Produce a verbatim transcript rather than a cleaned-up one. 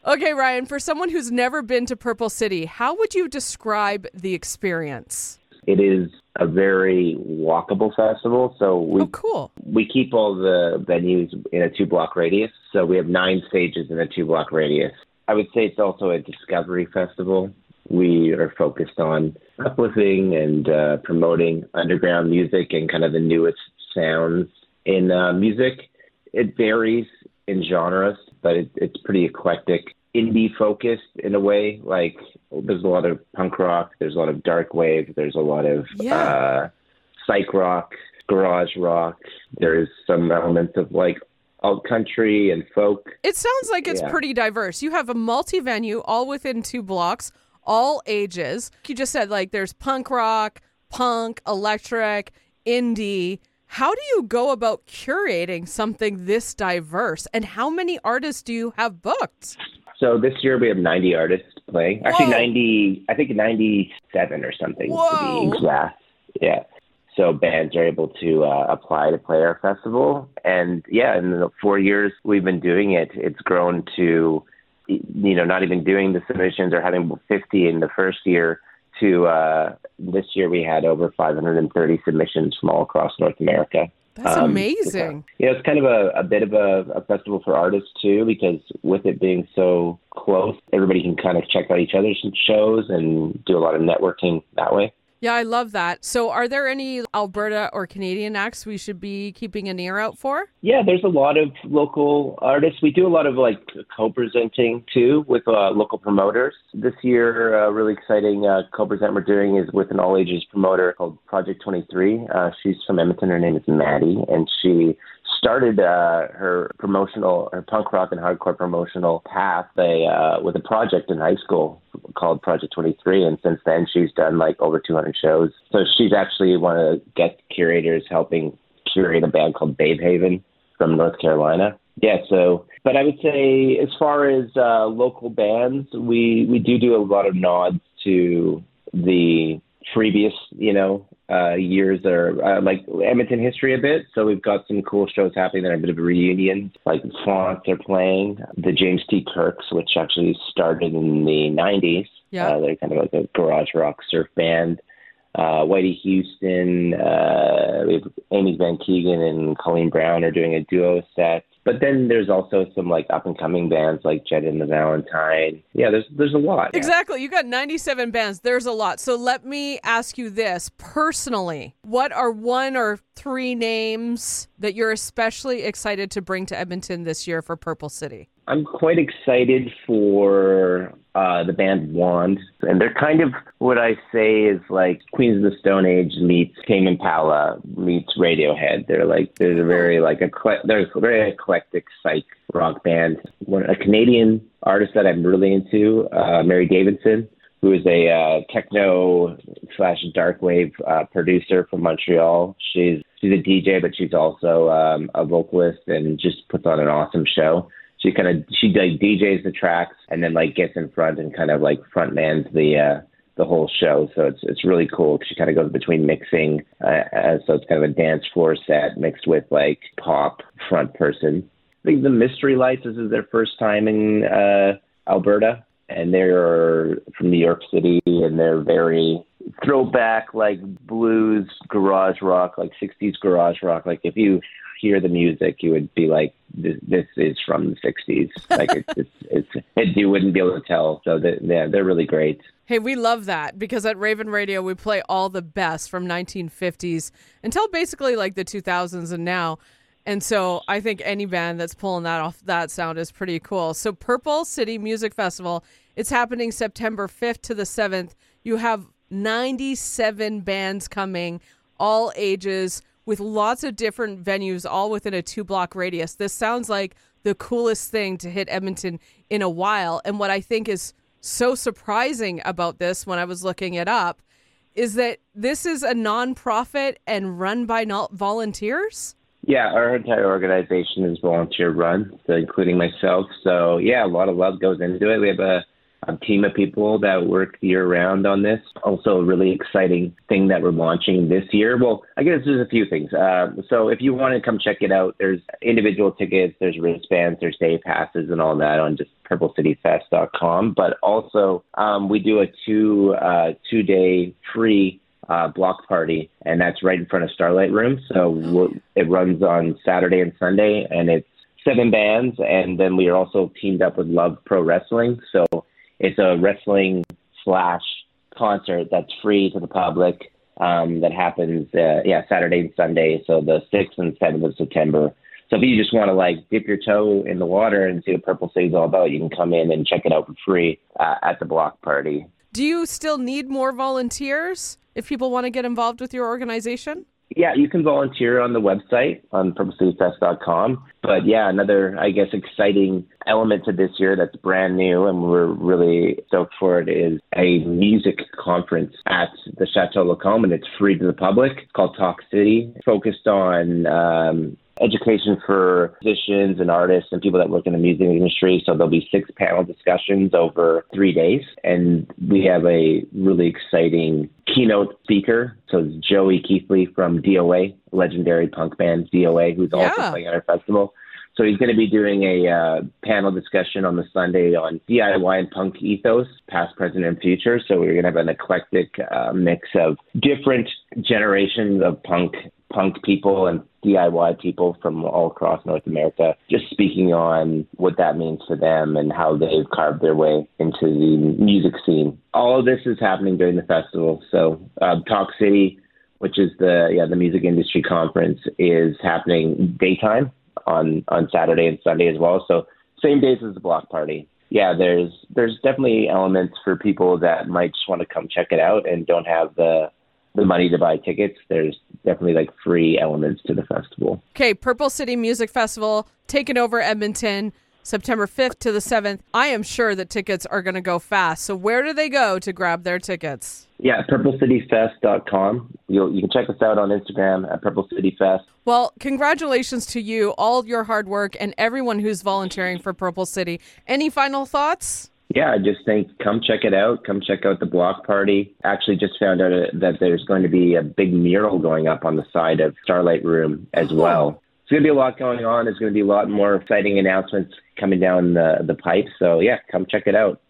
Okay, Ryan, for someone who's never been to Purple City, how would you describe the experience? It is a very walkable festival. So we Oh, cool. we keep all the venues in a two-block radius. So we have nine stages in a two-block radius. I would say it's also a discovery festival. We are focused on uplifting and uh, promoting underground music and kind of the newest sounds in uh, music. It varies in genres, but it, it's pretty eclectic, indie focused in a way. Like there's a lot of punk rock, there's a lot of dark wave, there's a lot of Yeah. uh, psych rock, garage rock. There's some elements of like alt country and folk. It sounds like it's Yeah. pretty diverse. You have a multi-venue all within two blocks, all ages. You just said like there's punk rock, punk, electric, indie. How do you go about curating something this diverse? And how many artists do you have booked? So this year we have ninety artists playing. Actually, Whoa. ninety, I think ninety-seven or something to Whoa. be exact. Yeah. So bands are able to uh, apply to play our festival. And yeah, in the four years we've been doing it, it's grown to, you know, not even doing the submissions or having fifty in the first year to uh, this year we had over five hundred thirty submissions from all across North America. That's Um, amazing. You know, it's kind of a, a bit of a, a festival for artists too, because with it being so close, everybody can kind of check out each other's shows and do a lot of networking that way. Yeah, I love that. So are there any Alberta or Canadian acts we should be keeping an ear out for? Yeah, there's a lot of local artists. We do a lot of like co-presenting too with uh, local promoters. This year, a uh, really exciting uh, co-present we're doing is with an all-ages promoter called Project twenty-three. Uh, she's from Edmonton. Her name is Maddie, and she started uh, her promotional, her punk rock and hardcore promotional path a, uh, with a project in high school called Project twenty-three. And since then, she's done like over two hundred shows. So she's actually one of the guest curators helping curate a band called Babe Haven from North Carolina. Yeah, so, but I would say as far as uh, local bands, we, we do do a lot of nods to the previous, you know, uh, years that are uh, like Edmonton history a bit. So we've got some cool shows happening that are a bit of a reunion. Like Fonts are playing, the James T. Kirks, which actually started in the nineties. Yeah. Uh, they're kind of like a garage rock surf band. Uh, Whitey Houston, uh, we have Amy Van Keegan and Colleen Brown are doing a duo set. But then there's also some like up and coming bands like Jed and the Valentine. Yeah, there's there's a lot. Exactly. You got ninety-seven bands. There's a lot. So let me ask you this personally. What are one or three names that you're especially excited to bring to Edmonton this year for Purple City? I'm quite excited for uh, the band Wand. And they're kind of what I say is like Queens of the Stone Age meets Tame Impala meets Radiohead. They're like, they're very like, ecle- they're a very eclectic psych rock band. One, a Canadian artist that I'm really into, uh, Mary Davidson, who is a uh, techno slash dark wave uh, producer from Montreal. She's she's a D J, but she's also um, a vocalist and just puts on an awesome show. She kind of she like D Js the tracks and then like gets in front and kind of like frontmans the uh, the whole show. So it's it's really cool. She kind of goes between mixing, uh, uh, so it's kind of a dance floor set mixed with like pop front person. I think the Mystery Lights, this is their first time in uh, Alberta, and they're from New York City, and they're very throwback like blues garage rock, like sixties garage rock. Like if you hear the music, you would be like, this, this is from the sixties. Like it's, it's, it's, it, you wouldn't be able to tell. So they, yeah, they're really great. Hey, we love that because at Raven Radio, we play all the best from nineteen fifties until basically like the two thousands and now. And so I think any band that's pulling that off that sound is pretty cool. So Purple City Music Festival, it's happening September fifth to the seventh. You have ninety-seven bands coming, all ages, with lots of different venues, all within a two-block radius. This sounds like the coolest thing to hit Edmonton in a while. And what I think is so surprising about this when I was looking it up is that this is a nonprofit and run by not volunteers? Yeah, our entire organization is volunteer run, so including myself. So yeah, a lot of love goes into it. We have a a team of people that work year round on this. Also a really exciting thing that we're launching this year. Well, I guess there's a few things. Uh, so if you want to come check it out, there's individual tickets, there's wristbands, there's day passes and all that on just purple city fest dot com. But also um, we do a two, uh, two day free Uh, block party, and that's right in front of Starlight Room. So we'll, it runs on Saturday and Sunday, and it's seven bands, and then we are also teamed up with Love Pro Wrestling. So it's a wrestling slash concert that's free to the public um, that happens, uh, yeah, Saturday and Sunday, so the sixth and seventh of September. So if you just want to like dip your toe in the water and see what Purple City is all about, you can come in and check it out for free uh, at the block party. Do you still need more volunteers if people want to get involved with your organization? Yeah, you can volunteer on the website on purple city fest dot com. But yeah, another, I guess, exciting element to this year that's brand new and we're really stoked for it is a music conference at the Chateau Lacombe, and it's free to the public. It's called Talk City, focused on um, education for musicians and artists and people that work in the music industry. So there'll be six panel discussions over three days. And we have a really exciting keynote speaker. So it's Joey Keithley from D O A, legendary punk band D O A, who's Yeah. also playing at our festival. So he's going to be doing a uh, panel discussion on the Sunday on D I Y and punk ethos, past, present, and future. So we're going to have an eclectic uh, mix of different generations of punk punk people and D I Y people from all across North America, just speaking on what that means for them and how they've carved their way into the music scene. All of this is happening during the festival. So uh, Talk City, which is the yeah the music industry conference, is happening daytime on, on Saturday and Sunday as well. So same days as the block party. Yeah, there's there's definitely elements for people that might just want to come check it out and don't have the the money to buy tickets. There's definitely like free elements to the festival. Okay, Purple City Music Festival taking over Edmonton September fifth to the seventh. I am sure that tickets are going to go fast. So where do they go to grab their tickets? Yeah, purple city fest dot com. You'll, you can check us out on Instagram at Purple City Fest. Well, congratulations to you, all your hard work, and everyone who's volunteering for Purple City. Any final thoughts? Yeah, I just think come check it out. Come check out the block party. Actually just found out that there's going to be a big mural going up on the side of Starlight Room as Oh. well. There's going to be a lot going on. There's going to be a lot more exciting announcements coming down the, the pipe. So yeah, come check it out.